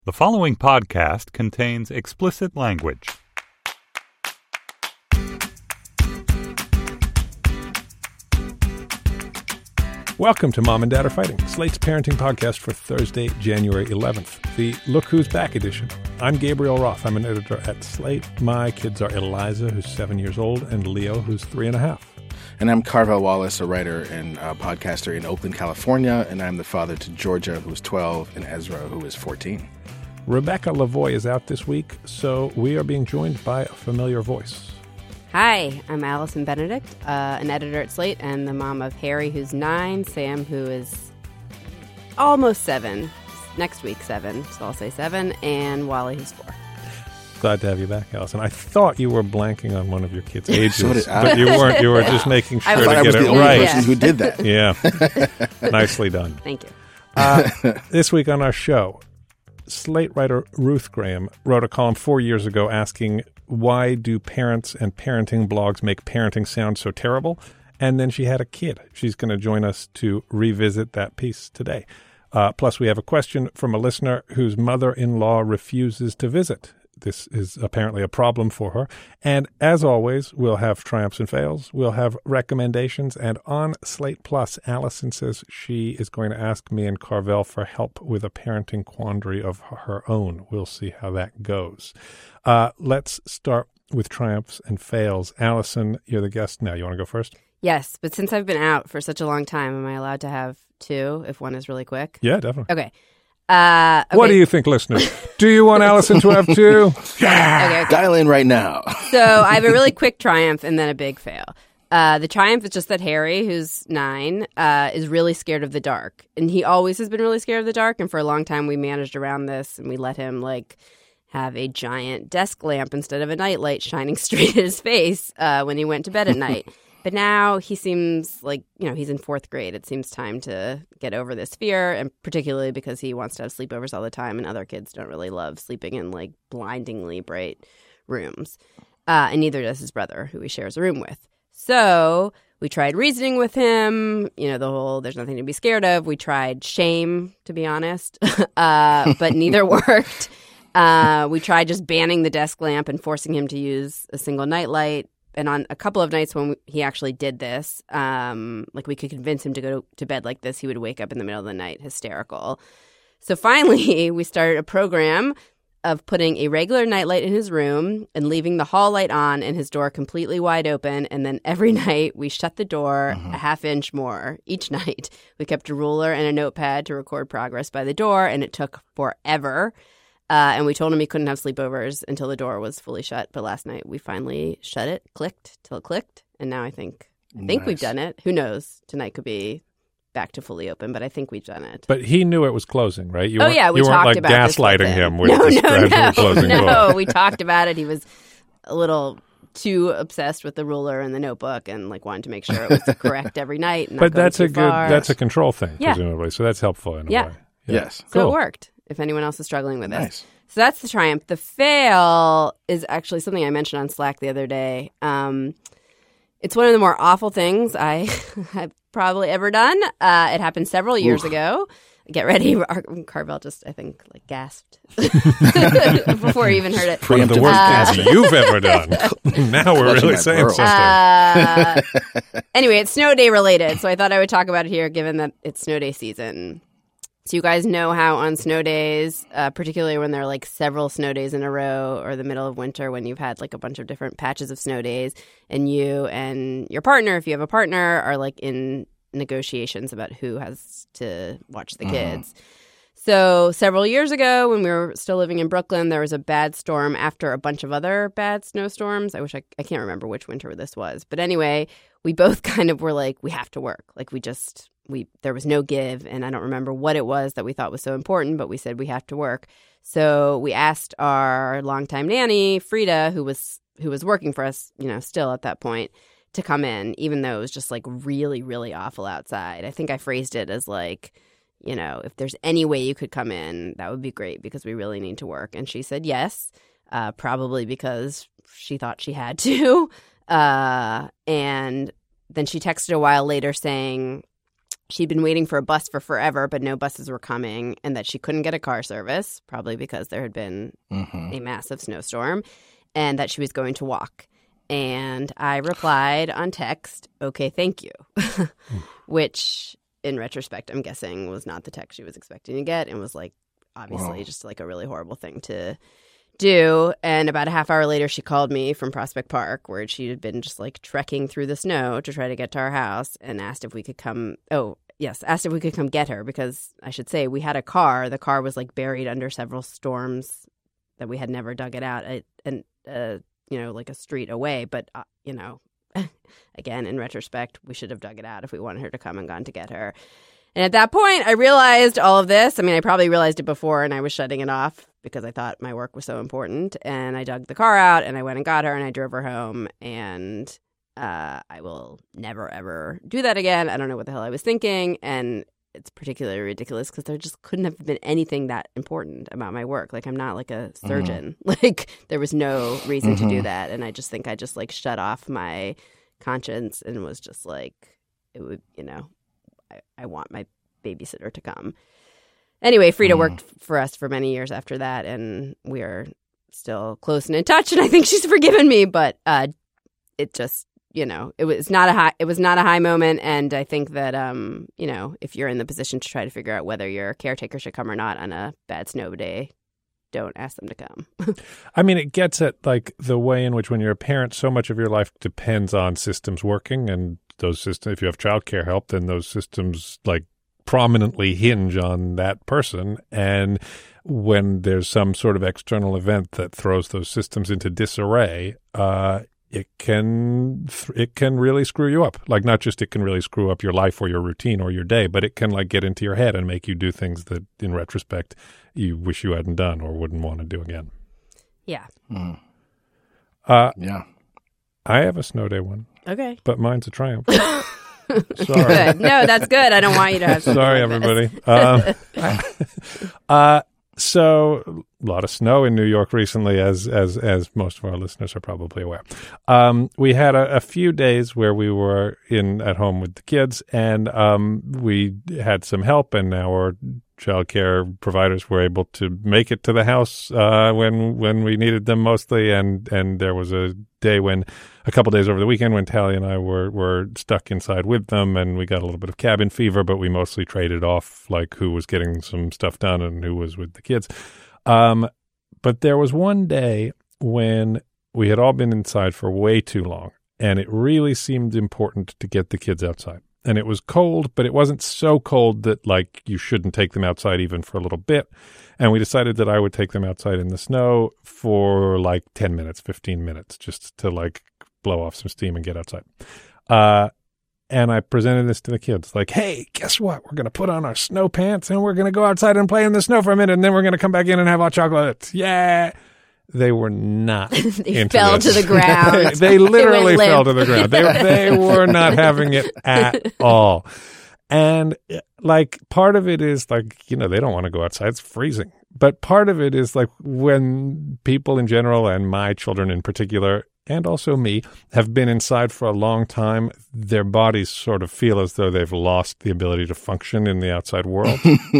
The following podcast contains explicit language. Welcome to Mom and Dad Are Fighting, Slate's parenting podcast for Thursday, January 11th, the Look Who's Back edition. I'm Gabriel Roth. I'm an editor at Slate. My kids are Eliza, who's 7 years old, and Leo, who's 3.5. And I'm Carvel Wallace, a writer and podcaster in Oakland, California, and I'm the father to Georgia, who is 12, and Ezra, who is 14. Rebecca Lavoie is out this week, so we are being joined by a familiar voice. Hi, I'm Allison Benedict, an editor at Slate and the mom of Harry, who's 9, Sam, who is almost 7, next week 7, so I'll say 7, and Wally, who's 4. Glad to have you back, Allison. I thought you were blanking on one of your kids' ages, So did I. but you weren't. You were just making sure to I get was it the only right. person who did that. Yeah, nicely done. Thank you. This week on our show, Slate writer Ruth Graham wrote a column 4 years ago asking, why do parents and parenting blogs make parenting sound so terrible? And then she had a kid. She's going to join us to revisit that piece today. Plus, we have a question from a listener whose mother-in-law refuses to visit. This is apparently a problem for her. And as always, we'll have triumphs and fails. We'll have recommendations. And on Slate Plus, Allison says she is going to ask me and Carvel for help with a parenting quandary of her own. We'll see how that goes. Let's start with triumphs and fails. Allison, you're the guest now. You want to go first? Yes, but since I've been out for such a long time, am I allowed to have 2 if one is really quick? Yeah, definitely. Okay. What do you think, listeners? Do you want Allison to have 2? Okay. Dial in right now. So I have a really quick triumph and then a big fail. The triumph is just that Harry, who's 9, is really scared of the dark. And he always has been really scared of the dark. And for a long time, we managed around this and we let him, have a giant desk lamp instead of a nightlight shining straight at his face when he went to bed at night. But now he seems like, he's in 4th grade. It seems time to get over this fear, and particularly because he wants to have sleepovers all the time, and other kids don't really love sleeping in, blindingly bright rooms. And neither does his brother, who he shares a room with. So we tried reasoning with him, the whole there's nothing to be scared of. We tried shame, to be honest, but neither worked. We tried just banning the desk lamp and forcing him to use a single nightlight. And on a couple of nights when he actually did this, we could convince him to go to bed like this, he would wake up in the middle of the night hysterical. So finally, we started a program of putting a regular nightlight in his room and leaving the hall light on and his door completely wide open. And then every night we shut the door a half inch more each night. We kept a ruler and a notepad to record progress by the door, and it took forever. And we told him he couldn't have sleepovers until the door was fully shut. But last night we finally shut it, clicked till it clicked. And now I think we've done it. Who knows? Tonight could be back to fully open, but I think we've done it. But he knew it was closing, right? We talked about gaslighting him with closing door. No, we talked about it. He was a little too obsessed with the ruler and the notebook and wanted to make sure it was correct every night. And but that's that's a control thing, presumably. So that's helpful in a way. Yeah. Yes. So it worked. If anyone else is struggling with Nice. this. So that's the triumph. The fail is actually something I mentioned on Slack the other day. It's one of the more awful things I have probably ever done. It happened several years ago. Get ready. Carvel just, I think, gasped before he even heard it. One of the worst things you've ever done. Now we're really saying something. Anyway, it's snow day related, so I thought I would talk about it here given that it's snow day season. So you guys know how on snow days, particularly when there are several snow days in a row or the middle of winter when you've had a bunch of different patches of snow days and you and your partner, if you have a partner, are in negotiations about who has to watch the kids. So several years ago when we were still living in Brooklyn, there was a bad storm after a bunch of other bad snowstorms. I can't remember which winter this was. But anyway, we both kind of were we have to work. There was no give, and I don't remember what it was that we thought was so important, but we said we have to work. So we asked our longtime nanny, Frida, who was working for us, still at that point, to come in, even though it was just really, really awful outside. I think I phrased it as if there's any way you could come in, that would be great because we really need to work. And she said yes, probably because she thought she had to. And then she texted a while later saying, she'd been waiting for a bus for forever, but no buses were coming, and that she couldn't get a car service, probably because there had been a massive snowstorm, and that she was going to walk. And I replied on text, "Okay, thank you," which in retrospect, I'm guessing was not the text she was expecting to get, and was like, obviously just like a really horrible thing to do. And about a half hour later, she called me from Prospect Park, where she had been just like trekking through the snow to try to get to our house, and asked if we could come. Asked if we could come get her, because I should say we had a car. The car was like buried under several storms that we had never dug it out, like a street away. But again, in retrospect, we should have dug it out if we wanted her to come and gone to get her. And at that point, I realized all of this. I mean, I probably realized it before, and I was shutting it off because I thought my work was so important. And I dug the car out, and I went and got her, and I drove her home. And I will never, ever do that again. I don't know what the hell I was thinking. And it's particularly ridiculous because there just couldn't have been anything that important about my work. Like, I'm not like a surgeon. Like, there was no reason to do that. And I just think I just like shut off my conscience and was just like, it would, I want my babysitter to come. Anyway, Frida worked for us for many years after that, and we are still close and in touch, and I think she's forgiven me, but it just, it was not a high moment, and I think that, if you're in the position to try to figure out whether your caretaker should come or not on a bad snow day, don't ask them to come. I mean, it gets at like the way in which when you're a parent, so much of your life depends on systems working, and those systems, if you have childcare help, then those systems like prominently hinge on that person. And when there's some sort of external event that throws those systems into disarray, it can really screw you up. Like, not just it can really screw up your life or your routine or your day, but it can like get into your head and make you do things that in retrospect you wish you hadn't done or wouldn't want to do again. Yeah. Yeah. I have a snow day one. Okay. But mine's a triumph. Sorry. Good. No, that's good. I don't want you to have Sorry, like everybody. So a lot of snow in New York recently, as most of our listeners are probably aware. We had a few days where we were at home with the kids, and we had some help, and our childcare providers were able to make it to the house when we needed them mostly. And there was a day a couple days over the weekend when Tally and I were stuck inside with them, and we got a little bit of cabin fever, but we mostly traded off like who was getting some stuff done and who was with the kids. But there was one day when we had all been inside for way too long, and it really seemed important to get the kids outside. And it was cold, but it wasn't so cold that like you shouldn't take them outside even for a little bit. And we decided that I would take them outside in the snow for like 10 minutes, 15 minutes, just to like blow off some steam and get outside. And I presented this to the kids like, hey, guess what? We're going to put on our snow pants and we're going to go outside and play in the snow for a minute. And then we're going to come back in and have hot chocolate. Yeah. They were not they fell to the ground. They literally fell to the ground. They were not having it at all. And like part of it is like, they don't want to go outside. It's freezing. But part of it is like when people in general, and my children in particular, and also me, have been inside for a long time, their bodies sort of feel as though they've lost the ability to function in the outside world.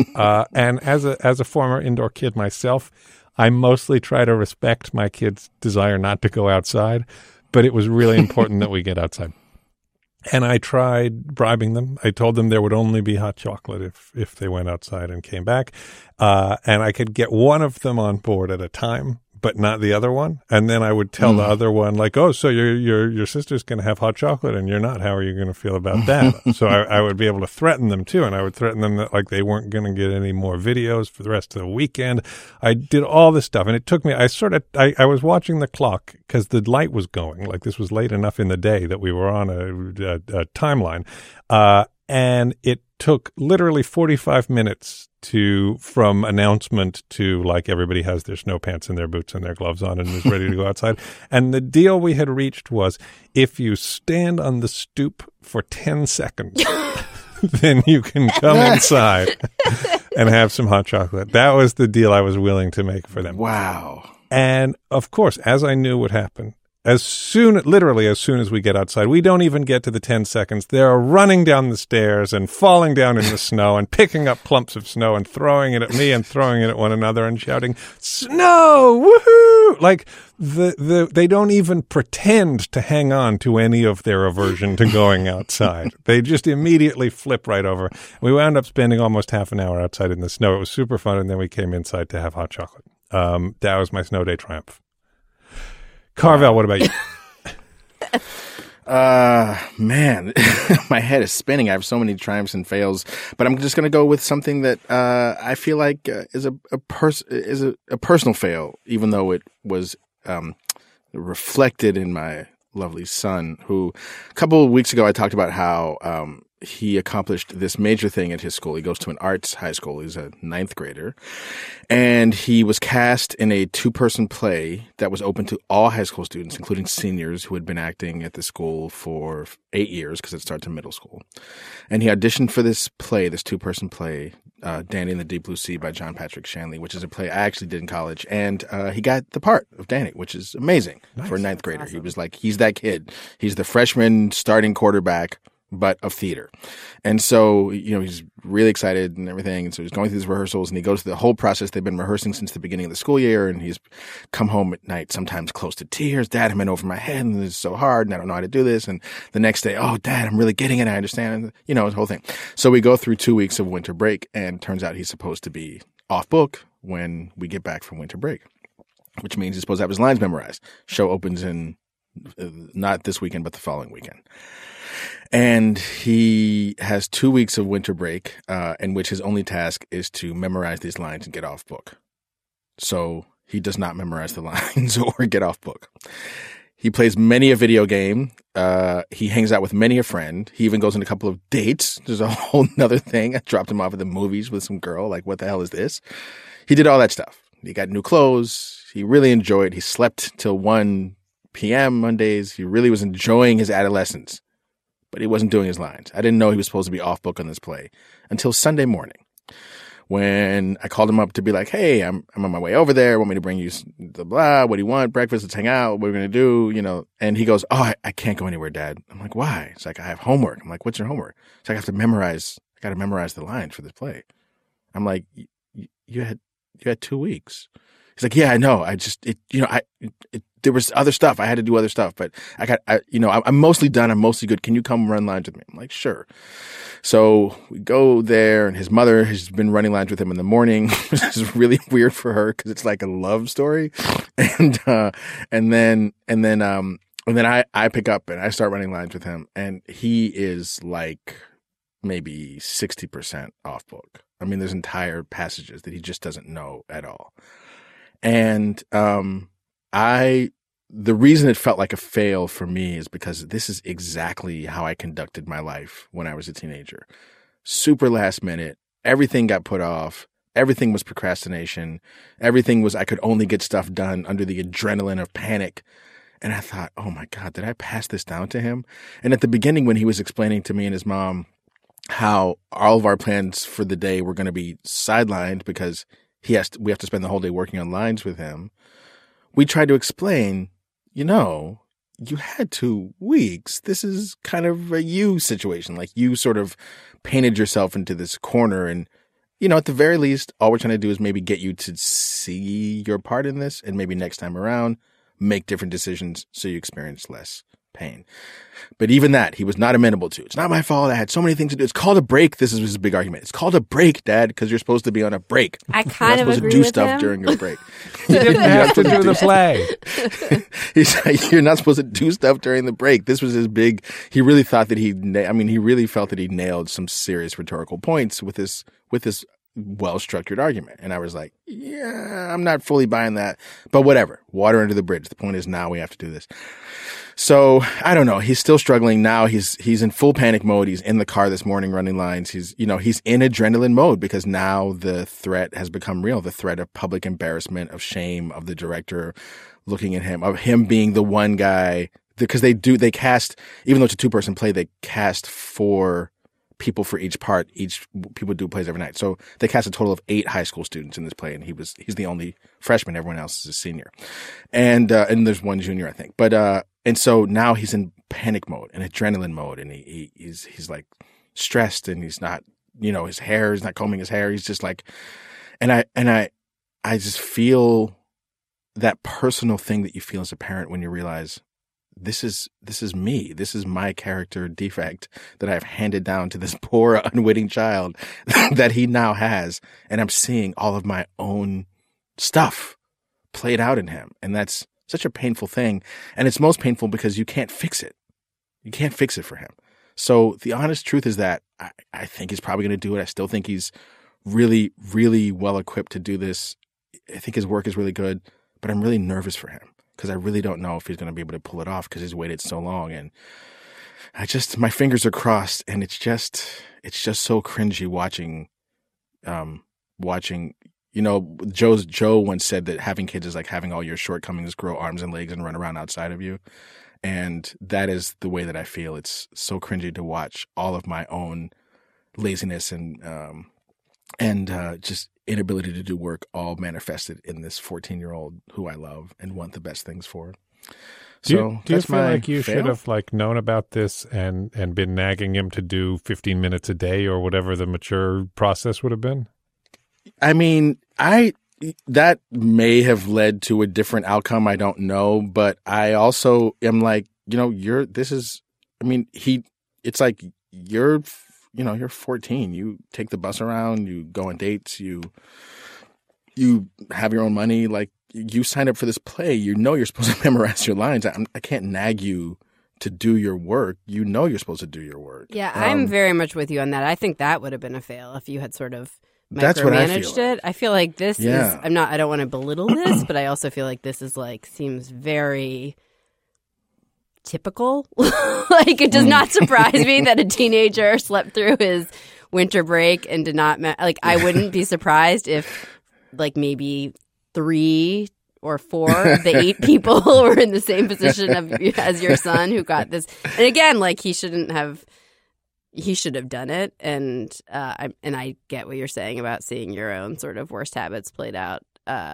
And as a former indoor kid myself, I mostly try to respect my kids' desire not to go outside, but it was really important that we get outside. And I tried bribing them. I told them there would only be hot chocolate if they went outside and came back. And I could get one of them on board at a time, but not the other one. And then I would tell the other one, like, oh, so your sister's going to have hot chocolate and you're not. How are you going to feel about that? So I would be able to threaten them too. And I would threaten them that like they weren't going to get any more videos for the rest of the weekend. I did all this stuff. And it took me, I was watching the clock because the light was going. Like this was late enough in the day that we were on a timeline. And it took literally 45 minutes from announcement to like everybody has their snow pants and their boots and their gloves on and is ready to go outside. And the deal we had reached was if you stand on the stoop for 10 seconds, then you can come inside and have some hot chocolate. That was the deal I was willing to make for them. Wow. And of course, as I knew would happen, literally as soon as we get outside, we don't even get to the 10 seconds. They're running down the stairs and falling down in the snow and picking up clumps of snow and throwing it at me and throwing it at one another and shouting, "Snow! Woohoo!" Like they don't even pretend to hang on to any of their aversion to going outside. They just immediately flip right over. We wound up spending almost half an hour outside in the snow. It was super fun, and then we came inside to have hot chocolate. That was my snow day triumph. Carvel, what about you? Man, my head is spinning. I have so many triumphs and fails, but I'm just going to go with something that I feel like is a personal fail, even though it was reflected in my lovely son, who a couple of weeks ago I talked about how he accomplished this major thing at his school. He goes to an arts high school. He's a 9th grader. And he was cast in a 2-person play that was open to all high school students, including seniors who had been acting at the school for 8 years because it starts in middle school. And he auditioned for this play, this 2-person play, Danny in the Deep Blue Sea by John Patrick Shanley, which is a play I actually did in college. And he got the part of Danny, which is amazing for a 9th grader. Awesome. He was like, he's that kid. He's the freshman starting quarterback, but of theater. And so, he's really excited and everything. And so he's going through these rehearsals, and he goes through the whole process. They've been rehearsing since the beginning of the school year, and he's come home at night, sometimes close to tears. Dad, I'm in over my head, and this is so hard, and I don't know how to do this. And the next day, oh, Dad, I'm really getting it. I understand. And, the whole thing. So we go through 2 weeks of winter break, and it turns out he's supposed to be off book when we get back from winter break, which means he's supposed to have his lines memorized. Show opens in not this weekend, but the following weekend. And he has 2 weeks of winter break, in which his only task is to memorize these lines and get off book. So he does not memorize the lines or get off book. He plays many a video game. He hangs out with many a friend. He even goes on a couple of dates. There's a whole nother thing. I dropped him off at the movies with some girl. Like, what the hell is this? He did all that stuff. He got new clothes. He really enjoyed. He slept till 1 p.m. Mondays. He really was enjoying his adolescence. But he wasn't doing his lines. I didn't know he was supposed to be off book on this play until Sunday morning, when I called him up to be like, "Hey, I'm on my way over there. Want me to bring you the blah? What do you want? Breakfast? Let's hang out. What are we going to do?" And he goes, "Oh, I can't go anywhere, Dad." I'm like, "Why?" It's like, "I have homework." I'm like, "What's your homework?" It's like, I got to memorize the lines for this play. I'm like, you had 2 weeks. He's like, "Yeah, I know. There was other stuff. I had to do other stuff, but I'm mostly done. I'm mostly good. Can you come run lines with me?" I'm like, "Sure." So we go there, and his mother has been running lines with him in the morning, which is really weird for her because it's like a love story. And then I pick up and I start running lines with him, and he is like maybe 60% off book. I mean, there's entire passages that he just doesn't know at all. And the reason it felt like a fail for me is because this is exactly how I conducted my life when I was a teenager. Super last minute. Everything got put off. Everything was procrastination. Everything was, I could only get stuff done under the adrenaline of panic. And I thought, oh my God, did I pass this down to him? And at the beginning, when he was explaining to me and his mom how all of our plans for the day were going to be sidelined because we have to spend the whole day working on lines with him, we tried to explain, you had 2 weeks. This is kind of a you situation. Like, you sort of painted yourself into this corner. And, at the very least, all we're trying to do is maybe get you to see your part in this, and maybe next time around, make different decisions so you experience less pain. But even that, he was not amenable to. It's not my fault. I had so many things to do. It's called a break. This is his big argument. It's called a break, Dad, because you're supposed to be on a break. I kind of agree with him. You're not supposed to do stuff during your break. You didn't have to do the play. He's like, you're not supposed to do stuff during the break. This was his big. He really thought that he really felt that he nailed some serious rhetorical points with this well-structured argument. And I was like, yeah, I'm not fully buying that, but whatever. Water under the bridge. The point is, now we have to do this. So I don't know. He's still struggling now. He's in full panic mode. He's in the car this morning running lines. He's in adrenaline mode because now the threat has become real. The threat of public embarrassment, of shame, of the director looking at him, of him being the one guy, because they cast, even though it's a 2-person play, they cast 4 people for each part. Each people do plays every night. So they cast a total of 8 high school students in this play, and he's the only freshman. Everyone else is a senior, and there's one junior, I think. But and so now he's in panic mode and adrenaline mode, and he's like stressed, and he's not, his hair is not combing his hair. He's just like, and I just feel that personal thing that you feel as a parent when you realize this is me. This is my character defect that I've handed down to this poor unwitting child that he now has. And I'm seeing all of my own stuff played out in him. And that's such a painful thing. And it's most painful because you can't fix it. You can't fix it for him. So the honest truth is that I think he's probably going to do it. I still think he's really, really well equipped to do this. I think his work is really good, but I'm really nervous for him because I really don't know if he's going to be able to pull it off because he's waited so long. And my fingers are crossed, and it's just so cringy watching, Joe once said that having kids is like having all your shortcomings grow arms and legs and run around outside of you. And that is the way that I feel. It's so cringy to watch all of my own laziness and just inability to do work all manifested in this 14-year-old who I love and want the best things for. Do you feel like you should have known about this and been nagging him to do 15 minutes a day or whatever the mature process would have been? I mean, that may have led to a different outcome. I don't know, but I also am like, you're 14. You take the bus around, you go on dates, you have your own money. Like, you signed up for this play. You're supposed to memorize your lines. I can't nag you to do your work. You're supposed to do your work. Yeah, I'm very much with you on that. I think that would have been a fail if you had sort of that's what I micromanaged feel it. I feel like this is, I don't want to belittle this, but I also feel like this is seems very typical. It does not surprise me that a teenager slept through his winter break and did not, I wouldn't be surprised if maybe 3 or 4 of the 8 people were in the same position as your son who got this. And again, he should have done it, and I get what you're saying about seeing your own sort of worst habits played out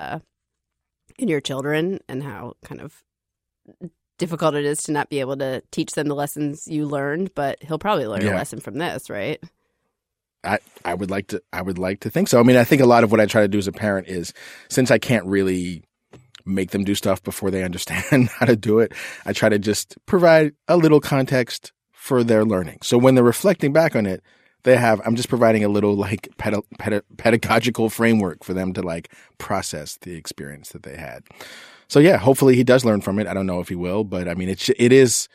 in your children and how kind of difficult it is to not be able to teach them the lessons you learned. But he'll probably learn a lesson from this, right? I would like to think so. I mean, I think a lot of what I try to do as a parent is, since I can't really make them do stuff before they understand how to do it, I try to just provide a little context for their learning. So when they're reflecting back on it, I'm just providing a little pedagogical framework for them to process the experience that they had. So yeah, hopefully he does learn from it. I don't know if he will, but I mean, it is,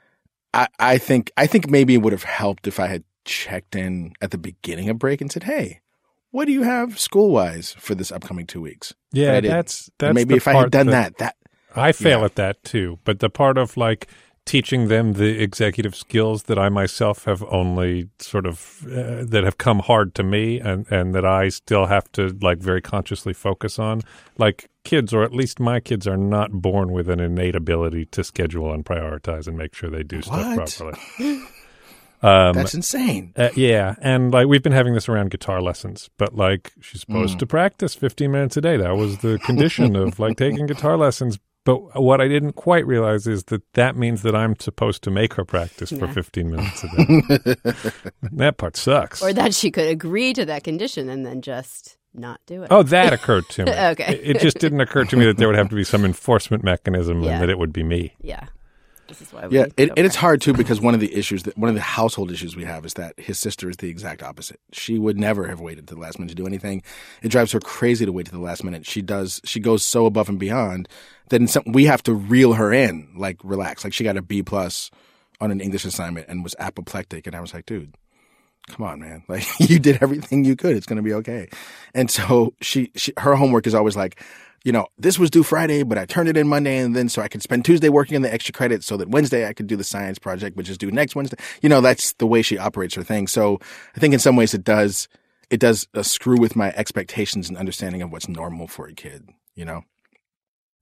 I think maybe it would have helped if I had checked in at the beginning of break and said, hey, what do you have school-wise for this upcoming 2 weeks? Yeah, that's maybe if I had done that I fail at that too. But the part of teaching them the executive skills that I myself have only sort of that have come hard to me and that I still have to very consciously focus on. Kids, or at least my kids, are not born with an innate ability to schedule and prioritize and make sure they do stuff properly. That's insane. Yeah, and we've been having this around guitar lessons, but she's supposed to practice 15 minutes a day. That was the condition of taking guitar lessons. But what I didn't quite realize is that means that I'm supposed to make her practice for 15 minutes a day. That part sucks. Or that she could agree to that condition and then just not do it. Oh, that occurred to me. Okay. It just didn't occur to me that there would have to be some enforcement mechanism and that it would be me. Yeah. This is why and it's hard too, because one of the household issues we have is that his sister is the exact opposite. She would never have waited to the last minute to do anything. It drives her crazy to wait to the last minute. She goes so above and beyond that we have to reel her in, relax. She got a B+ on an English assignment and was apoplectic, and I was like, dude, come on, man. You did everything you could. It's going to be okay. And so her homework is always this was due Friday, but I turned it in Monday, and then so I could spend Tuesday working on the extra credit so that Wednesday I could do the science project, which is due next Wednesday. That's the way she operates her thing. So I think in some ways it does screw with my expectations and understanding of what's normal for a kid,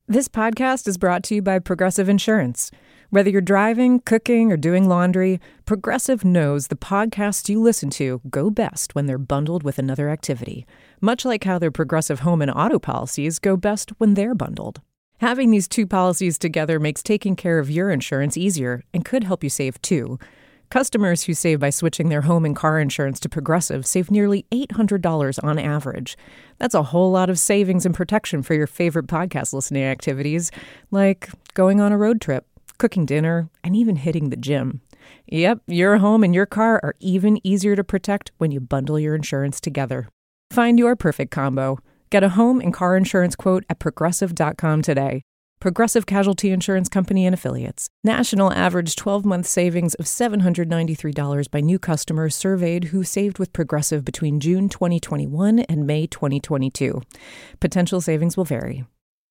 This podcast is brought to you by Progressive Insurance. Whether you're driving, cooking, or doing laundry, Progressive knows the podcasts you listen to go best when they're bundled with another activity, much like how their Progressive home and auto policies go best when they're bundled. Having these two policies together makes taking care of your insurance easier and could help you save too. Customers who save by switching their home and car insurance to Progressive save nearly $800 on average. That's a whole lot of savings and protection for your favorite podcast listening activities, like going on a road trip, cooking dinner, and even hitting the gym. Yep, your home and your car are even easier to protect when you bundle your insurance together. Find your perfect combo. Get a home and car insurance quote at Progressive.com today. Progressive Casualty Insurance Company and Affiliates. National average 12-month savings of $793 by new customers surveyed who saved with Progressive between June 2021 and May 2022. Potential savings will vary.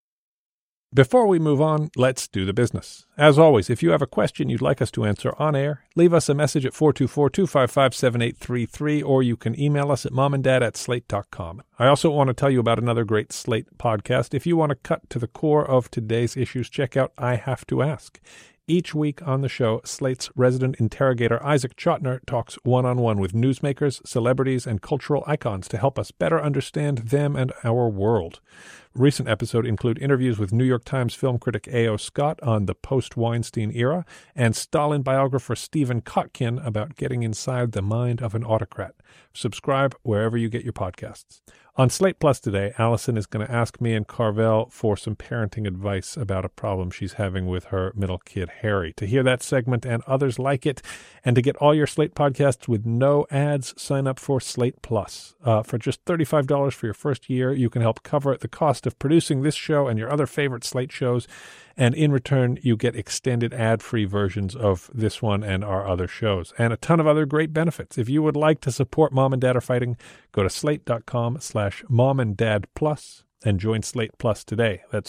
Before we move on, let's do the business. As always, if you have a question you'd like us to answer on air, leave us a message at 424-255-7833, or you can email us at momanddad@slate.com. I also want to tell you about another great Slate podcast. If you want to cut to the core of today's issues, check out I Have to Ask. Each week on the show, Slate's resident interrogator Isaac Chotiner talks one-on-one with newsmakers, celebrities, and cultural icons to help us better understand them and our world. Recent episodes include interviews with New York Times film critic A.O. Scott on the post-Weinstein era and Stalin biographer Stephen Kotkin about getting inside the mind of an autocrat. Subscribe wherever you get your podcasts. On Slate Plus today, Allison is going to ask me and Carvel for some parenting advice about a problem she's having with her middle kid, Harry. To hear that segment and others like it, and to get all your Slate podcasts with no ads, sign up for Slate Plus. For just $35 for your first year, you can help cover the cost of producing this show and your other favorite Slate shows, and in return, you get extended ad-free versions of this one and our other shows, and a ton of other great benefits. If you would like to support Mom and Dad Are Fighting, go to slate.com/momanddadplus and join Slate Plus today. That's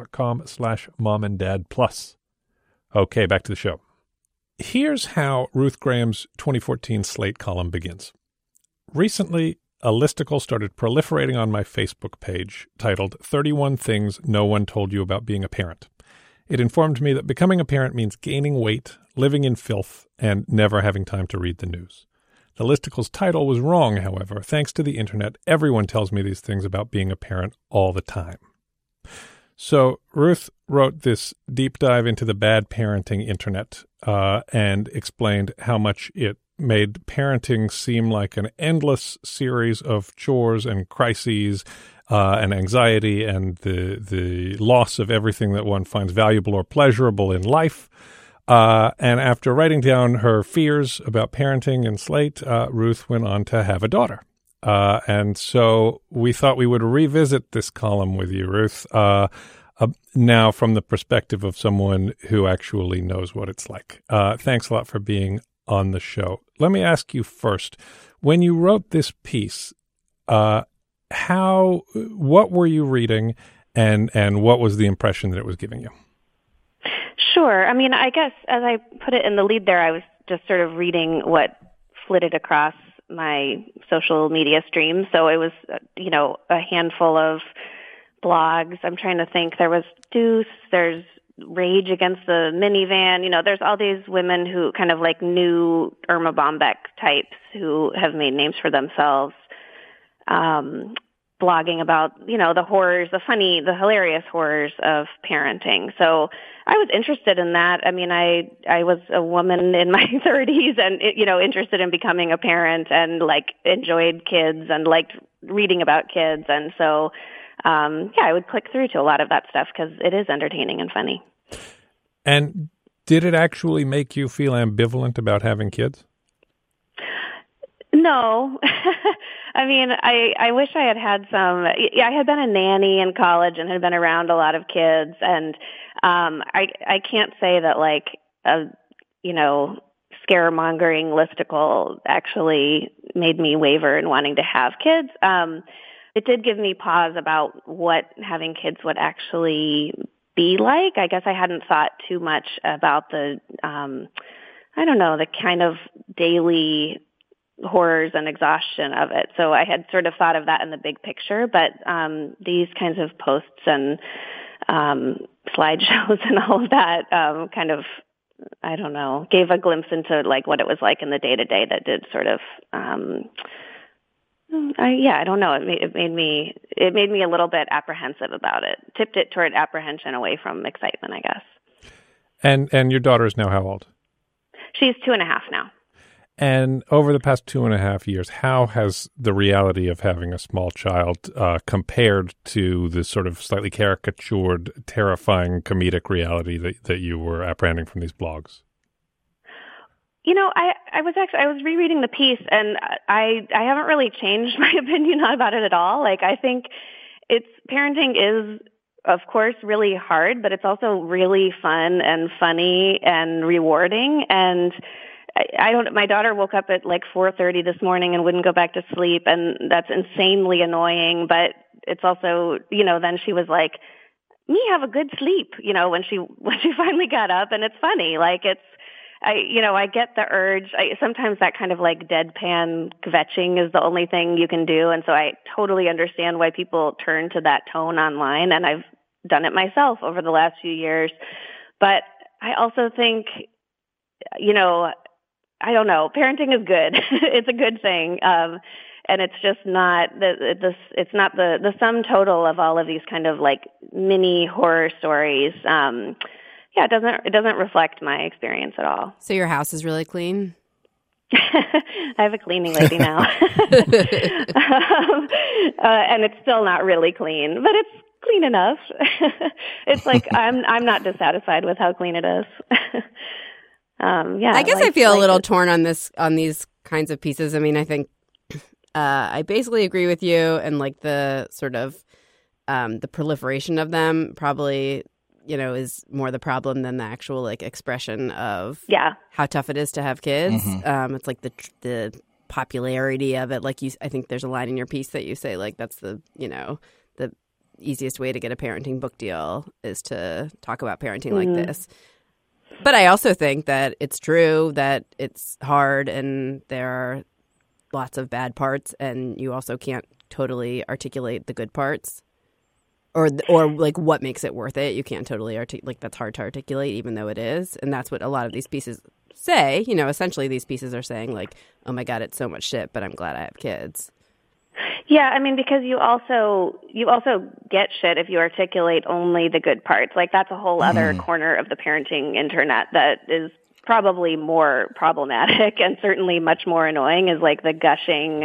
slate.com/momanddadplus. Okay, back to the show. Here's how Ruth Graham's 2014 Slate column begins. Recently, a listicle started proliferating on my Facebook page titled 31 Things No One Told You About Being a Parent. It informed me that becoming a parent means gaining weight, living in filth, and never having time to read the news. The listicle's title was wrong, however. Thanks to the internet, everyone tells me these things about being a parent all the time. So Ruth wrote this deep dive into the bad parenting internet and explained how much it made parenting seem like an endless series of chores and crises and anxiety and the loss of everything that one finds valuable or pleasurable in life. And after writing down her fears about parenting in Slate, Ruth went on to have a daughter. And so we thought we would revisit this column with you, Ruth, now from the perspective of someone who actually knows what it's like. Thanks a lot for being on the show. Let me ask you first, when you wrote this piece, what were you reading and what was the impression that it was giving you? Sure. I mean, I guess as I put it in the lead there, I was just sort of reading what flitted across my social media stream. So it was, a handful of blogs. I'm trying to think. There was Deuce, there's Rage Against the Minivan. There's all these women who kind of like new Irma Bombeck types who have made names for themselves, blogging about, the horrors, the hilarious horrors of parenting. So I was interested in that. I mean, I was a woman in my 30s and, interested in becoming a parent and enjoyed kids and liked reading about kids. And so, I would click through to a lot of that stuff because it is entertaining and funny. And did it actually make you feel ambivalent about having kids? No. I mean, I wish I had some. I had been a nanny in college and had been around a lot of kids, and I can't say that scaremongering listicle actually made me waver in wanting to have kids. It did give me pause about what having kids would actually be like. I guess I hadn't thought too much about the kind of daily horrors and exhaustion of it. So I had sort of thought of that in the big picture, but these kinds of posts and slideshows and all of that, kind of, I don't know, gave a glimpse into like what it was like in the day to day. That did sort of, I don't know. It made me a little bit apprehensive about it. Tipped it toward apprehension away from excitement, I guess. And your daughter is now how old? She's 2.5 now. And over the past 2.5 years, how has the reality of having a small child compared to the sort of slightly caricatured, terrifying comedic reality that you were apprehending from these blogs? You know, I was rereading the piece, and I haven't really changed my opinion about it at all. Like, I think parenting is, of course, really hard, but it's also really fun and funny and rewarding. And my daughter woke up at like 4:30 this morning and wouldn't go back to sleep, and that's insanely annoying. But it's also, then she was like, "Me have a good sleep," when she finally got up, and it's funny. Like I get the urge. Sometimes that kind of like deadpan kvetching is the only thing you can do, and so I totally understand why people turn to that tone online, and I've done it myself over the last few years. But I also think, I don't know. Parenting is good. It's a good thing. And it's just not it's not the sum total of all of these kind of like mini horror stories. It doesn't reflect my experience at all. So your house is really clean? I have a cleaning lady now. And it's still not really clean, but it's clean enough. It's like I'm not dissatisfied with how clean it is. I guess I feel a little torn on these kinds of pieces. I mean, I think I basically agree with you, and like the sort of the proliferation of them probably, is more the problem than the actual like expression of how tough it is to have kids. Mm-hmm. It's like the popularity of it. Like I think there's a line in your piece that you say like that's the easiest way to get a parenting book deal is to talk about parenting like this. But I also think that it's true that it's hard and there are lots of bad parts, and you also can't totally articulate the good parts or like what makes it worth it. You can't totally like that's hard to articulate, even though it is. And that's what a lot of these pieces say. Essentially these pieces are saying like, oh my God, it's so much shit, but I'm glad I have kids. Yeah, I mean, because you also get shit if you articulate only the good parts. Like that's a whole other corner of the parenting internet that is probably more problematic and certainly much more annoying, is like the gushing,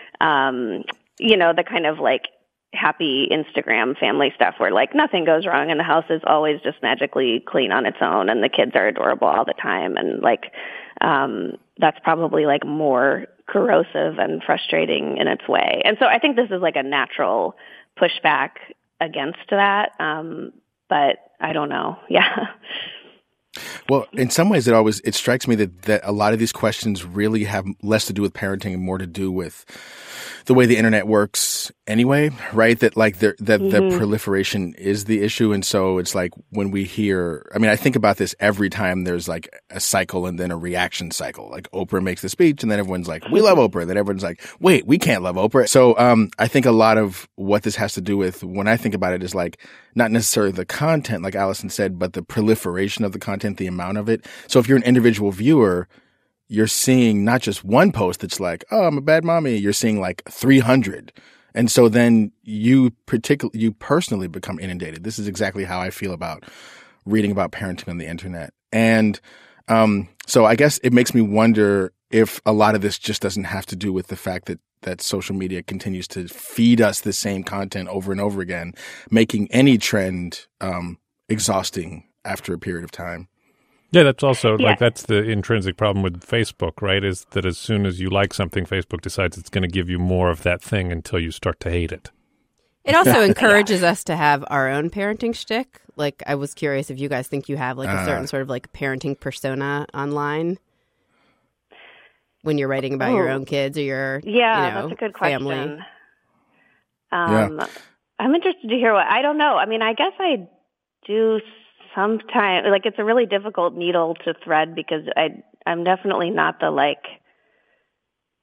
the kind of like happy Instagram family stuff where like nothing goes wrong and the house is always just magically clean on its own and the kids are adorable all the time, and like that's probably like more corrosive and frustrating in its way. And so I think this is like a natural pushback against that. But I don't know. Yeah. Well, in some ways it strikes me that a lot of these questions really have less to do with parenting and more to do with the way the internet works anyway, right? That like the proliferation is the issue. And so it's like when we hear, I mean, I think about this every time there's like a cycle and then a reaction cycle. Like Oprah makes the speech and then everyone's like, we love Oprah. And then everyone's like, wait, we can't love Oprah. So I think a lot of what this has to do with when I think about it is like not necessarily the content, like Allison said, but the proliferation of the content, the amount of it. So if you're an individual viewer, you're seeing not just one post that's like, oh, I'm a bad mommy. You're seeing like 300. And so then you personally become inundated. This is exactly how I feel about reading about parenting on the internet. And so I guess it makes me wonder if a lot of this just doesn't have to do with the fact that social media continues to feed us the same content over and over again, making any trend exhausting after a period of time. Yeah, that's also like that's the intrinsic problem with Facebook, right? Is that as soon as you like something, Facebook decides it's going to give you more of that thing until you start to hate it. It also encourages us to have our own parenting shtick. Like, I was curious if you guys think you have like a certain sort of like parenting persona online when you're writing about your own kids or your that's a good family. Question. I'm interested to hear I don't know. I mean, I guess I do. Sometimes, like, it's a really difficult needle to thread because I'm definitely not the like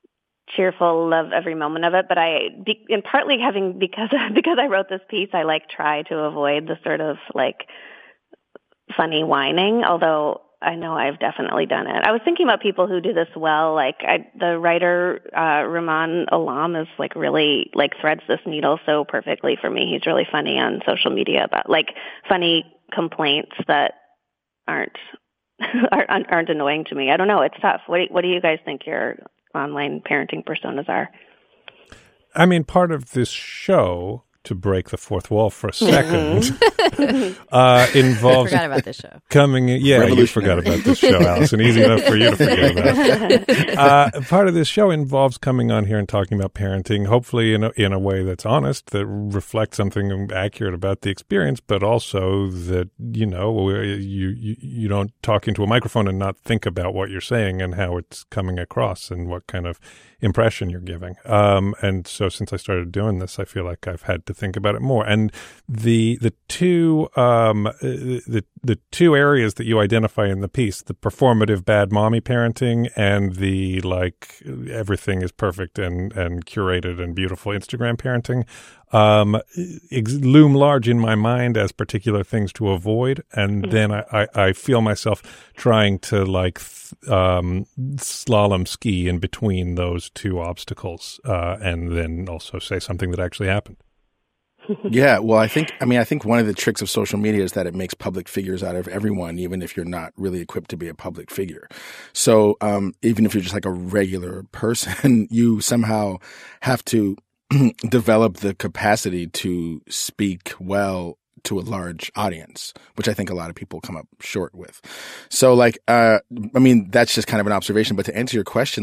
cheerful, love every moment of it. But and partly because I wrote this piece, I try to avoid the sort of funny whining, although I know I've definitely done it. I was thinking about people who do this well. The writer Rumaan Alam is really threads this needle so perfectly for me. He's really funny on social media about funny complaints that aren't annoying to me. I don't know. It's tough. What do you guys think your online parenting personas are? I mean, part of this show, to break the fourth wall for a second, involves... I forgot about this show. You forgot about this show, Allison. Easy enough for you to forget about. Part of this show involves coming on here and talking about parenting, hopefully in a way that's honest, that reflects something accurate about the experience, but also that, you don't talk into a microphone and not think about what you're saying and how it's coming across and what kind of impression you're giving. And so since I started doing this, I feel like I've had to think about it more. And the two areas that you identify in the piece, the performative bad mommy parenting and the everything is perfect and curated and beautiful Instagram parenting, loom large in my mind as particular things to avoid. And then I feel myself trying to slalom ski in between those two obstacles, and then also say something that actually happened. Yeah, well, I think one of the tricks of social media is that it makes public figures out of everyone, even if you're not really equipped to be a public figure. So even if you're just a regular person, you somehow have to develop the capacity to speak well to a large audience, which I think a lot of people come up short with. So that's just kind of an observation. But to answer your question,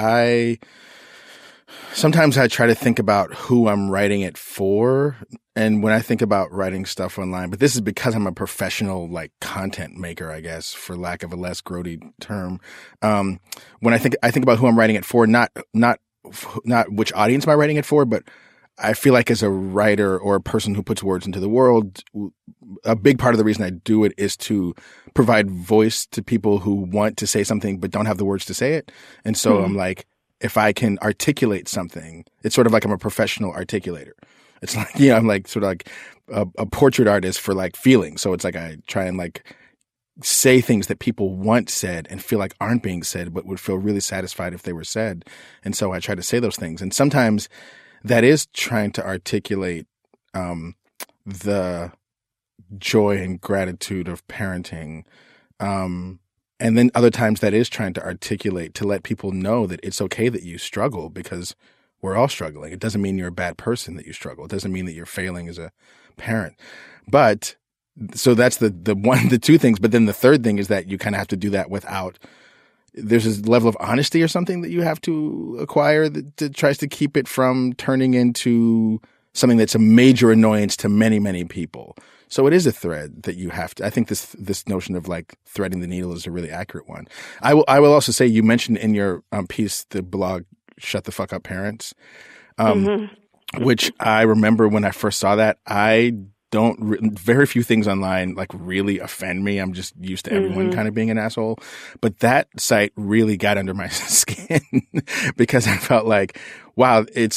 sometimes I try to think about who I'm writing it for. And when I think about writing stuff online, but this is because I'm a professional, content maker, I guess, for lack of a less grody term. When I think about who I'm writing it for, not which audience am I writing it for, but I feel like as a writer or a person who puts words into the world, a big part of the reason I do it is to provide voice to people who want to say something but don't have the words to say it. And so I'm if I can articulate something, it's sort of I'm a professional articulator. It's I'm a portrait artist for feeling. So it's I try and say things that people want said and feel aren't being said, but would feel really satisfied if they were said. And so I try to say those things. And sometimes that is trying to articulate the joy and gratitude of parenting. And then other times that is trying to articulate to let people know that it's okay that you struggle, because we're all struggling. It doesn't mean you're a bad person that you struggle. It doesn't mean that you're failing as a parent. But so that's the two things. But then the third thing is that you kind of have to do that without, there's this level of honesty or something that you have to acquire that tries to keep it from turning into something that's a major annoyance to many, many people. So it is a thread that you have to, I think this notion of threading the needle is a really accurate one. I will also say, you mentioned in your piece, the blog, Shut the Fuck Up Parents, which I remember when I first saw that. Very few things online really offend me. I'm just used to everyone kind of being an asshole. But that site really got under my skin because I felt wow, it's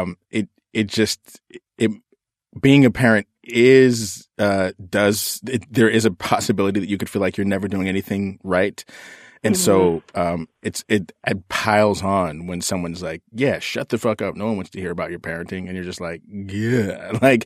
being a parent is there is a possibility that you could feel like you're never doing anything right. And so it piles on when someone's yeah, shut the fuck up. No one wants to hear about your parenting. And you're just yeah,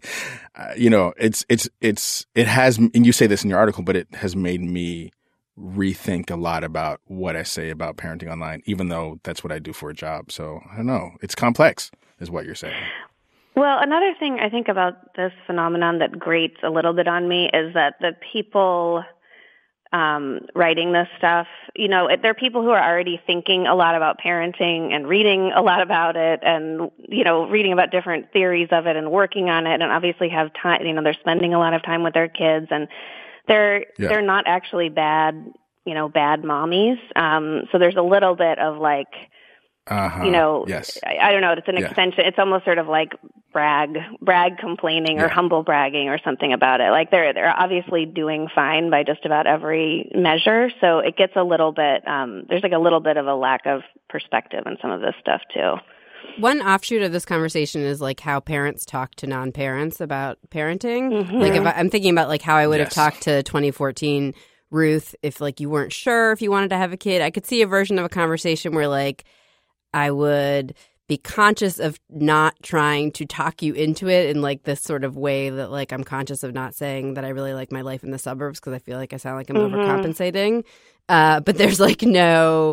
it has, and you say this in your article, but it has made me rethink a lot about what I say about parenting online, even though that's what I do for a job. So I don't know. It's complex is what you're saying. Well, another thing I think about this phenomenon that grates a little bit on me is that the people writing this stuff, they're people who are already thinking a lot about parenting and reading a lot about it and, reading about different theories of it and working on it, and obviously have time, they're spending a lot of time with their kids, and they're not actually bad mommies. So there's a little bit of Yes. I don't know. It's an extension. It's almost sort of like brag complaining or humble bragging or something about it. Like they're obviously doing fine by just about every measure. So it gets a little bit, there's like a little bit of a lack of perspective in some of this stuff too. One offshoot of this conversation is like how parents talk to non-parents about parenting. Mm-hmm. Like if I'm thinking about like how I would have talked to 2014 Ruth if like you weren't sure if you wanted to have a kid. I could see a version of a conversation where like I would be conscious of not trying to talk you into it in like this sort of way that like I'm conscious of not saying that I really like my life in the suburbs because I feel like I sound like I'm overcompensating. But there's like no,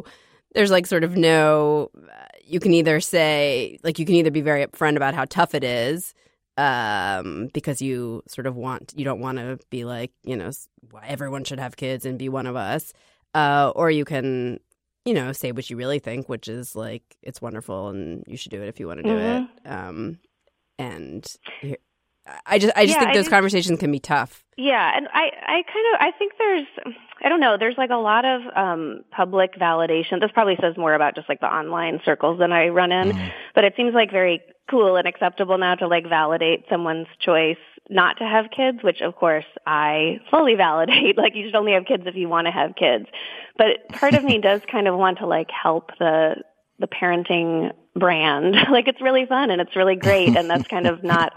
you can either say, like you can either be very upfront about how tough it is because you sort of you don't want to be like, everyone should have kids and be one of us. Or you can, say what you really think, which is like, it's wonderful and you should do it if you want to do it. And I just think those conversations can be tough. Yeah. And I think there's like a lot of public validation. This probably says more about just like the online circles than I run in, but it seems like very cool and acceptable now to like validate someone's choice not to have kids, which of course I fully validate. Like you should only have kids if you want to have kids. But part of me does kind of want to like help the parenting brand. Like it's really fun and it's really great. And that's kind of not,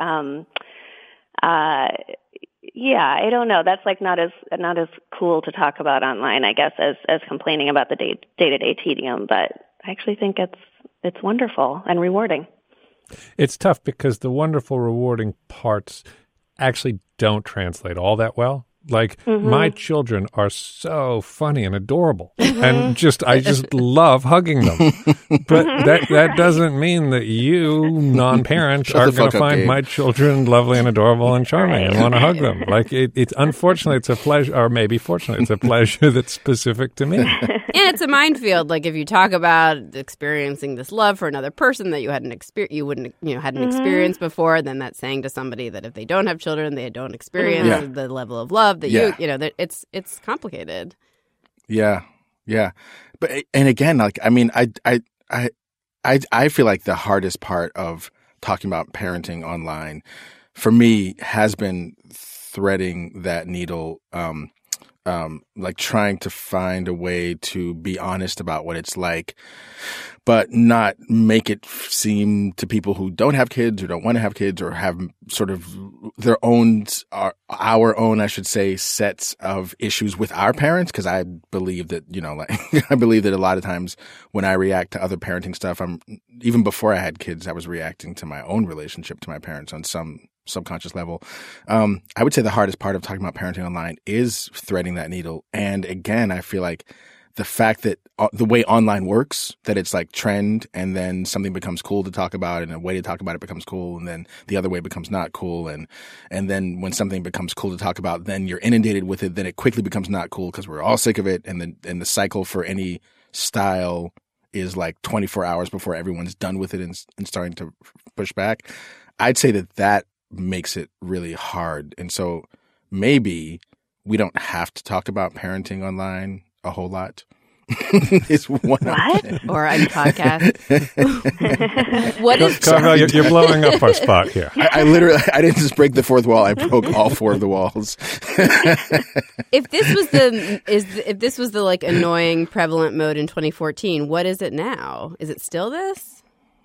I don't know. That's like not as cool to talk about online, I guess, as complaining about the day-to-day tedium. But I actually think it's wonderful and rewarding. It's tough because the wonderful, rewarding parts actually don't translate all that well. Like my children are so funny and adorable, and I just love hugging them. But that doesn't mean that you, non-parent, are going to find my children lovely and adorable and charming and want to hug them. Like it's unfortunately it's a pleasure, or maybe fortunately it's a pleasure that's specific to me. And it's a minefield. Like if you talk about experiencing this love for another person that you hadn't experienced before, then that's saying to somebody that if they don't have children, they don't experience the level of love that that it's complicated. Yeah. But and again, like I mean, I feel like the hardest part of talking about parenting online for me has been threading that needle, like trying to find a way to be honest about what it's like, but not make it seem to people who don't have kids or don't want to have kids or have sort of their own, our own, I should say, sets of issues with our parents. Cause I believe that, I believe that a lot of times when I react to other parenting stuff, even before I had kids, I was reacting to my own relationship to my parents on some subconscious level. I would say the hardest part of talking about parenting online is threading that needle. And again, I feel like the fact that the way online works, that it's like trend and then something becomes cool to talk about and a way to talk about it becomes cool and then the other way becomes not cool. And then when something becomes cool to talk about, then you're inundated with it. Then it quickly becomes not cool because we're all sick of it. And the cycle for any style is like 24 hours before everyone's done with it and starting to push back. I'd say that makes it really hard. And so maybe we don't have to talk about parenting online a whole lot. It's one or on podcast. What is Carmel, you're blowing up our spot here. I literally didn't just break the fourth wall. I broke all four of the walls. If this was the like annoying prevalent mode in 2014, what is it now? Is it still this?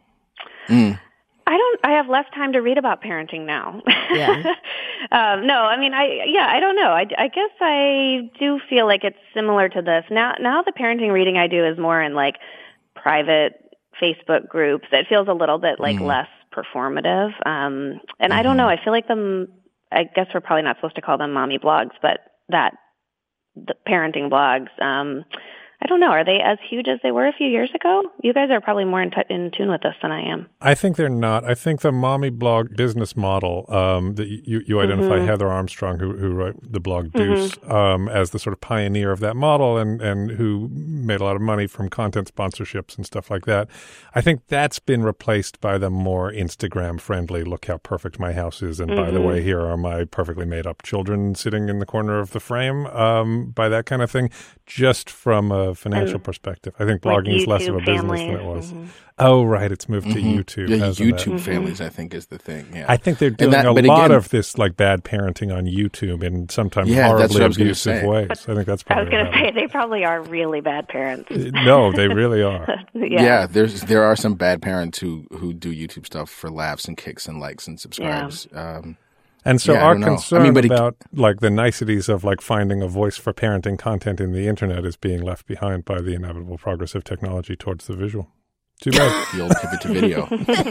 I have less time to read about parenting now. Yeah. No, I mean, I don't know. I guess I do feel like it's similar to this. Now the parenting reading I do is more in like private Facebook groups. It feels a little bit like less performative. And I don't know. I feel like I guess we're probably not supposed to call them mommy blogs, but the parenting blogs, I don't know. Are they as huge as they were a few years ago? You guys are probably more in tune with this than I am. I think they're not. I think the mommy blog business model that you identify Heather Armstrong, who wrote the blog Deuce, as the sort of pioneer of that model and who made a lot of money from content sponsorships and stuff like that. I think that's been replaced by the more Instagram-friendly, look how perfect my house is, and by the way, here are my perfectly made-up children sitting in the corner of the frame, by that kind of thing, just from a a financial perspective. I think blogging like is less of a YouTube business families. than it was. Mm-hmm. Oh, right. It's moved to YouTube. Yeah, hasn't it? YouTube families, I think, is the thing. Yeah. I think they're doing but a lot again, of this like bad parenting on YouTube in sometimes Yeah, that's horribly what I was gonna abusive say. ways. I think that's I probably was going what to say happened. they probably are really bad parents. No, they really are. Yeah, there are some bad parents who do YouTube stuff for laughs and kicks and likes and subscribes. And so Yeah, I our don't know. concern I mean, but about like the niceties of like finding a voice for parenting content in the internet is being left behind by the inevitable progress of technology towards the visual. Too bad. The old pivot to video.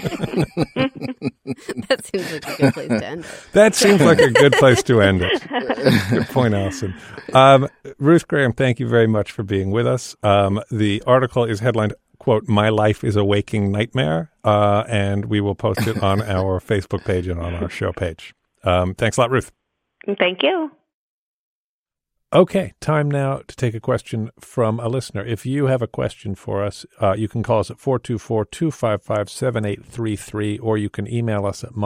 That seems like a good place to end it. That seems like a good place to end it. Good point, Allison. Ruth Graham, thank you very much for being with us. The article is headlined, quote, "My Life is a Waking Nightmare," and we will post it on our Facebook page and on our show page. Thanks a lot, Ruth. Thank you. Okay, time now to take a question from a listener. If you have a question for us, you can call us at 424-255-7833, or you can email us at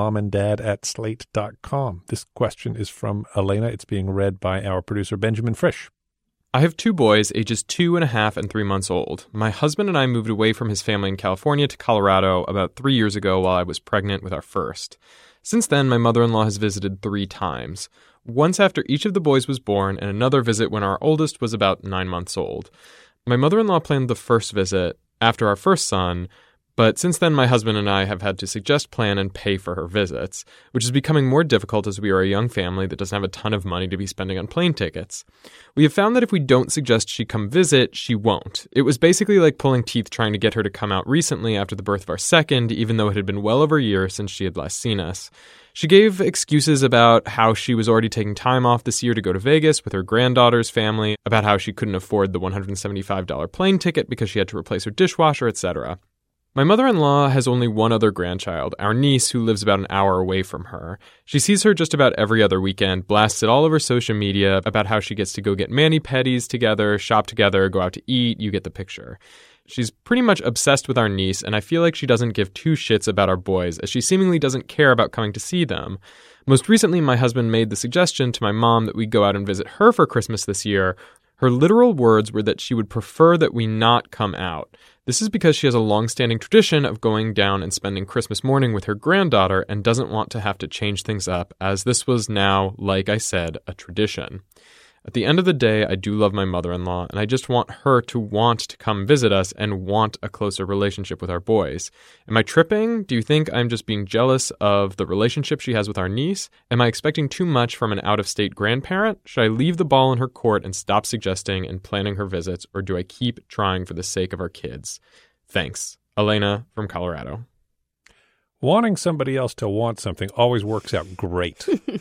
momanddad@slate.com. This question is from Elena. It's being read by our producer, Benjamin Frisch. I have 2 boys, ages 2.5 and 3 months old. My husband and I moved away from his family in California to Colorado about 3 years ago while I was pregnant with our first. Since then, my mother-in-law has visited 3 times. Once after each of the boys was born, and another visit when our oldest was about 9 months old. My mother-in-law planned the first visit after our first son, but since then my husband and I have had to suggest, plan, and pay for her visits, which is becoming more difficult as we are a young family that doesn't have a ton of money to be spending on plane tickets. We have found that if we don't suggest she come visit, she won't. It was basically like pulling teeth trying to get her to come out recently after the birth of our second, even though it had been well over a year since she had last seen us. She gave excuses about how she was already taking time off this year to go to Vegas with her granddaughter's family, about how she couldn't afford the $175 plane ticket because she had to replace her dishwasher, etc. My mother-in-law has only one other grandchild, our niece, who lives about an hour away from her. She sees her just about every other weekend, blasts it all over social media about how she gets to go get mani-pedis together, shop together, go out to eat, you get the picture. She's pretty much obsessed with our niece, and I feel like she doesn't give 2 shits about our boys, as she seemingly doesn't care about coming to see them. Most recently, my husband made the suggestion to my mom that we go out and visit her for Christmas this year. Her literal words were that she would prefer that we not come out. This is because she has a long-standing tradition of going down and spending Christmas morning with her granddaughter and doesn't want to have to change things up, as this was now, like I said, a tradition. At the end of the day, I do love my mother-in-law, and I just want her to want to come visit us and want a closer relationship with our boys. Am I tripping? Do you think I'm just being jealous of the relationship she has with our niece? Am I expecting too much from an out-of-state grandparent? Should I leave the ball in her court and stop suggesting and planning her visits, or do I keep trying for the sake of our kids? Thanks. Elena from Colorado. Wanting somebody else to want something always works out great.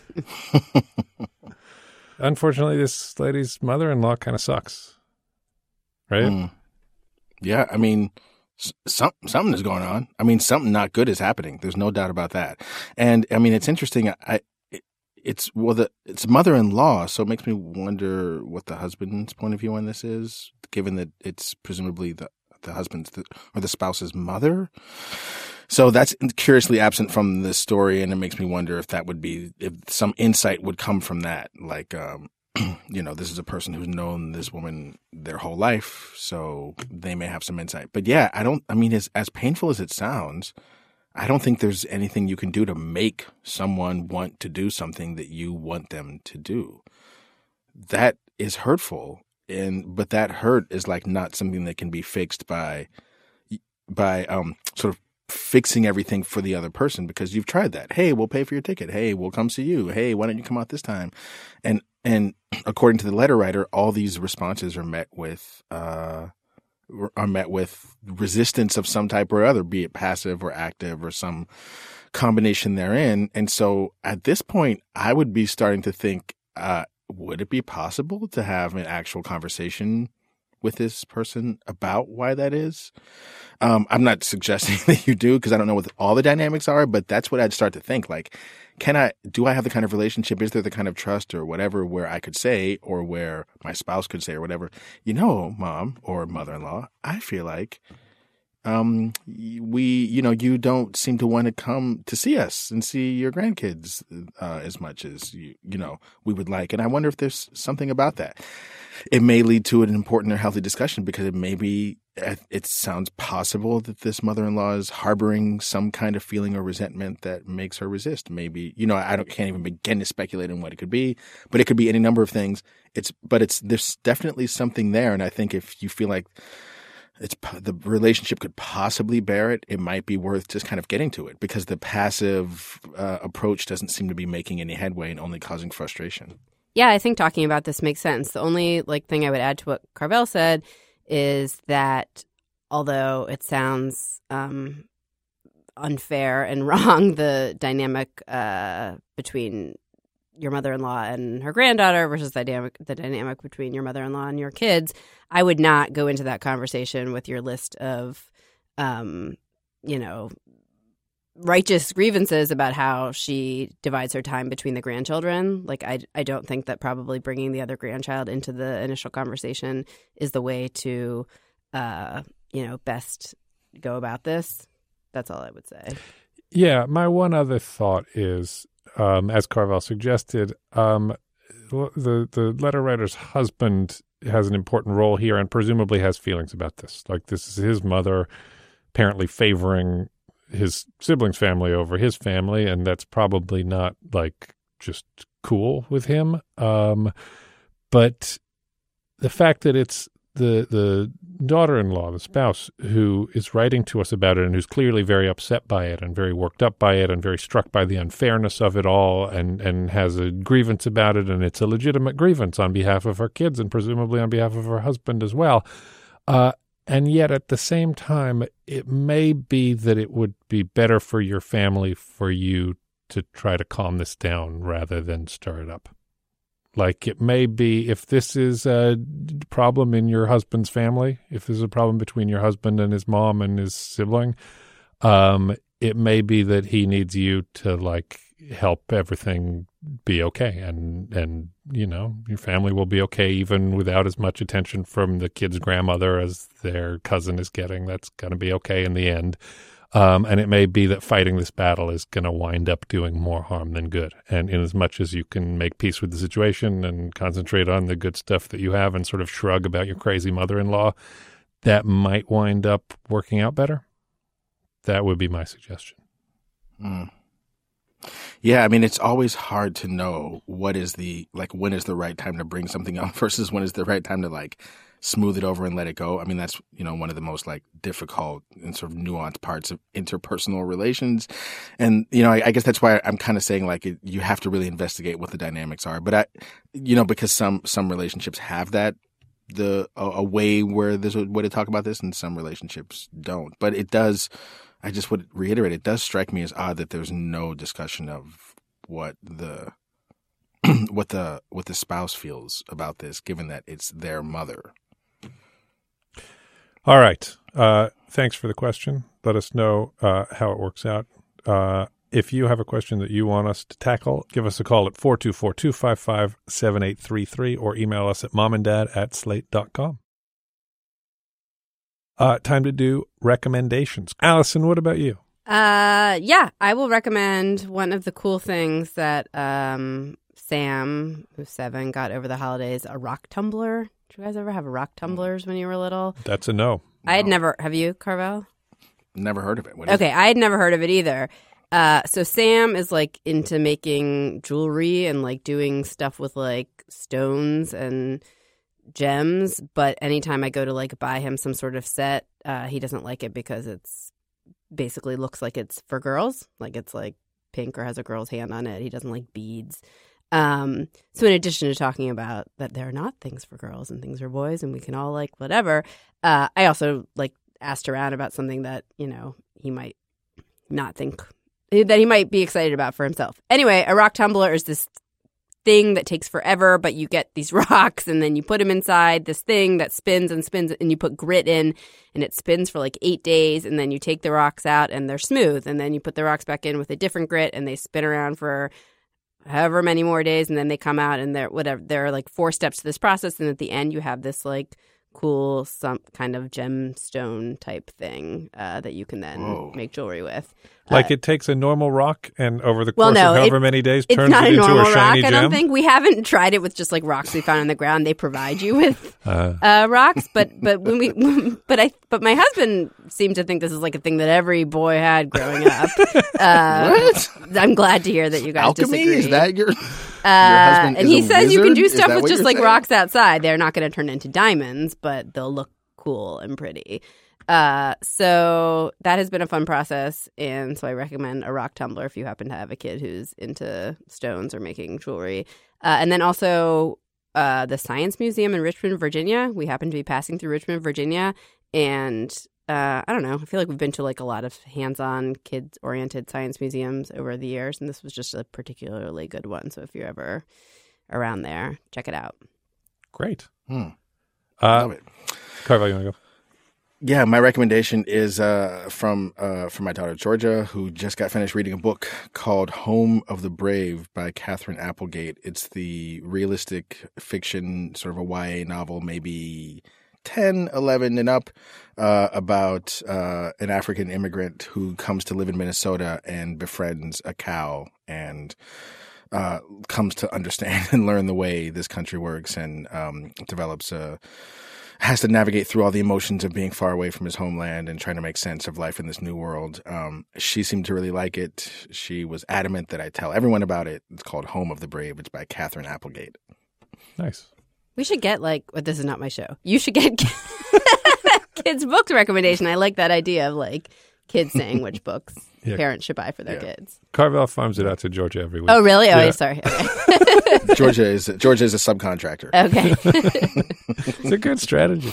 Unfortunately, this lady's mother-in-law kind of sucks, right? Yeah, I mean, something is going on. I mean, something not good is happening. There's no doubt about that. And I mean, it's interesting. It's mother-in-law, so it makes me wonder what the husband's point of view on this is, given that it's presumably the husband's or the spouse's mother. So that's curiously absent from the story, and it makes me wonder if some insight would come from that. Like, this is a person who's known this woman their whole life, so they may have some insight. But yeah, as painful as it sounds, I don't think there's anything you can do to make someone want to do something that you want them to do. That is hurtful, but that hurt is like not something that can be fixed by sort of fixing everything for the other person, because you've tried that. Hey, we'll pay for your ticket. Hey, we'll come see you. Hey, why don't you come out this time? And according to the letter writer, all these responses are met with resistance of some type or other, be it passive or active or some combination therein. And so at this point, I would be starting to think, would it be possible to have an actual conversation with this person about why that is? I'm not suggesting that you do, because I don't know what all the dynamics are, but that's what I'd start to think. Like, do I have the kind of relationship? Is there the kind of trust or whatever where I could say, or where my spouse could say or whatever, mom or mother-in-law, I feel like, you don't seem to want to come to see us and see your grandkids, as much as we would like. And I wonder if there's something about that. it may lead to an important or healthy discussion, because it sounds possible that this mother-in-law is harboring some kind of feeling or resentment that makes her resist. Maybe, can't even begin to speculate on what it could be, but it could be any number of things. There's definitely something there. And I think if you feel like the relationship could possibly bear it, it might be worth just kind of getting to it, because the passive approach doesn't seem to be making any headway and only causing frustration. Yeah, I think talking about this makes sense. The only thing I would add to what Carvel said is that although it sounds unfair and wrong, the dynamic between your mother-in-law and her granddaughter versus the dynamic between your mother-in-law and your kids, I would not go into that conversation with your list of, righteous grievances about how she divides her time between the grandchildren. Like, I don't think that probably bringing the other grandchild into the initial conversation is the way to, best go about this. That's all I would say. Yeah, my one other thought is, as Carvel suggested, the letter writer's husband has an important role here and presumably has feelings about this. Like, this is his mother apparently favoring his siblings' family over his family, and that's probably not, just cool with him. But the fact that it's the daughter-in-law, the spouse, who is writing to us about it and who's clearly very upset by it and very worked up by it and very struck by the unfairness of it all and has a grievance about it, and it's a legitimate grievance on behalf of her kids and presumably on behalf of her husband as well. And yet at the same time, it may be that it would be better for your family for you to try to calm this down rather than stir it up. Like, it may be, if this is a problem in your husband's family, if there's a problem between your husband and his mom and his sibling, it may be that he needs you to, help everything be okay. And your family will be okay even without as much attention from the kid's grandmother as their cousin is getting. That's going to be okay in the end. And it may be that fighting this battle is going to wind up doing more harm than good. And in as much as you can make peace with the situation and concentrate on the good stuff that you have and sort of shrug about your crazy mother-in-law, that might wind up working out better. That would be my suggestion. Yeah, I mean, it's always hard to know when is the right time to bring something up versus when is the right time to smooth it over and let it go. I mean, that's, one of the most difficult and sort of nuanced parts of interpersonal relations. And, I guess that's why I'm kind of saying you have to really investigate what the dynamics are. But because some relationships have that, a way where there's a way to talk about this, and some relationships don't. But it does, I just would reiterate, it does strike me as odd that there's no discussion of what the spouse feels about this, given that it's their mother. All right. Thanks for the question. Let us know how it works out. If you have a question that you want us to tackle, give us a call at 424-255-7833 or email us at momanddad@slate.com. Time to do recommendations. Allison, what about you? Yeah, I will recommend one of the cool things that Sam, who's 7, got over the holidays, a rock tumbler. Did you guys ever have rock tumblers when you were little? That's a no. I had never. Have you, Carvel? Never heard of it. Okay, I had never heard of it either. So Sam is into making jewelry and doing stuff with stones and gems. But anytime I go to buy him some sort of set, he doesn't like it because it's basically looks like it's for girls. It's pink or has a girl's hand on it. He doesn't like beads. So in addition to talking about that there are not things for girls and things for boys and we can all whatever, I also asked around about something that, he might not think that he might be excited about for himself. Anyway, a rock tumbler is this thing that takes forever, but you get these rocks and then you put them inside this thing that spins and spins and you put grit in and it spins for 8 days and then you take the rocks out and they're smooth and then you put the rocks back in with a different grit and they spin around for however many more days and then they come out and they're 4 steps to this process and at the end you have this cool, some kind of gemstone type thing that you can then make jewelry with. Like it takes a normal rock and over the course Well, no, of however many days turns not it into normal a shiny rock, gem? I don't think. We haven't tried it with just like rocks we found on the ground. They provide you with rocks, but when we but my husband seemed to think this is like a thing that every boy had growing up. What? I'm glad to hear that you guys Alchemy? disagree. Is that your husband? And is he a says you can wizard? do Is stuff that with what just you're like saying? rocks outside. They're not going to turn into diamonds, but they'll look cool and pretty. So that has been a fun process, and so I recommend a rock tumbler if you happen to have a kid who's into stones or making jewelry. And then also the Science Museum in Richmond, Virginia. We happen to be passing through Richmond, Virginia, and I don't know. I feel like we've been to like a lot of hands-on, kids-oriented science museums over the years, and this was just a particularly good one. So if you're ever around there, check it out. Great. Love it. Carvel, you want to go? Yeah, my recommendation is from my daughter Georgia, who just got finished reading a book called Home of the Brave by Catherine Applegate. It's the realistic fiction, sort of a YA novel, maybe 10, 11 and up, about an African immigrant who comes to live in Minnesota and befriends a cow and comes to understand and learn the way this country works, and has to navigate through all the emotions of being far away from his homeland and trying to make sense of life in this new world. She seemed to really like it. She was adamant that I tell everyone about it. It's called Home of the Brave. It's by Catherine Applegate. Nice. We should get this is not my show. You should get kids' books recommendation. I like that idea of like kids saying which books parents should buy for their kids. Carvel farms it out to Georgia every week. Oh, really? Oh, Yeah. sorry. Okay. Georgia is a subcontractor. Okay. It's a good strategy.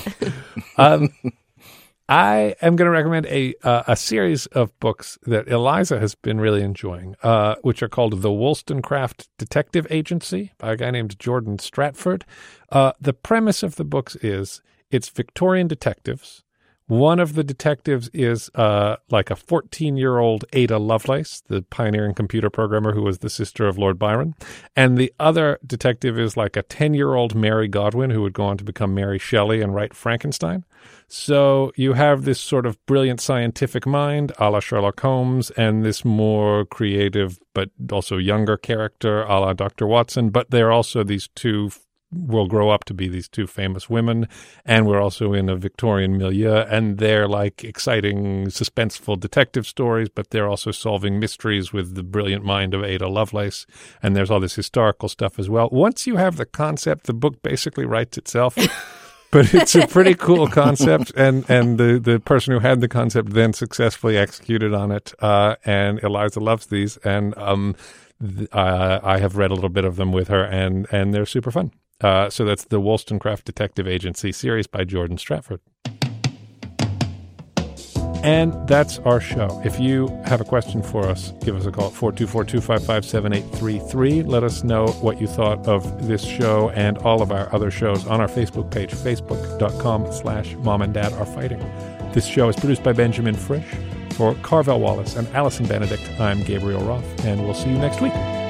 I am going to recommend a series of books that Eliza has been really enjoying, which are called The Wollstonecraft Detective Agency by a guy named Jordan Stratford. The premise of the books is it's Victorian detectives. One of the detectives is like a 14-year-old Ada Lovelace, the pioneering computer programmer who was the sister of Lord Byron. And the other detective is like a 10-year-old Mary Godwin who would go on to become Mary Shelley and write Frankenstein. So you have this sort of brilliant scientific mind, a la Sherlock Holmes, and this more creative but also younger character, a la Dr. Watson. But they're also these two will grow up to be these two famous women, and we're also in a Victorian milieu, and they're like exciting, suspenseful detective stories, but they're also solving mysteries with the brilliant mind of Ada Lovelace, and there's all this historical stuff as well. Once you have the concept, the book basically writes itself. But it's a pretty cool concept, and the person who had the concept then successfully executed on it, and Eliza loves these, and I have read a little bit of them with her, and they're super fun. So that's the Wollstonecraft Detective Agency series by Jordan Stratford. And that's our show. If you have a question for us, give us a call at 424-255-7833. Let us know what you thought of this show and all of our other shows on our Facebook page, facebook.com/momanddadarefighting. This show is produced by Benjamin Frisch. For Carvel Wallace and Allison Benedict, I'm Gabriel Roth, and we'll see you next week.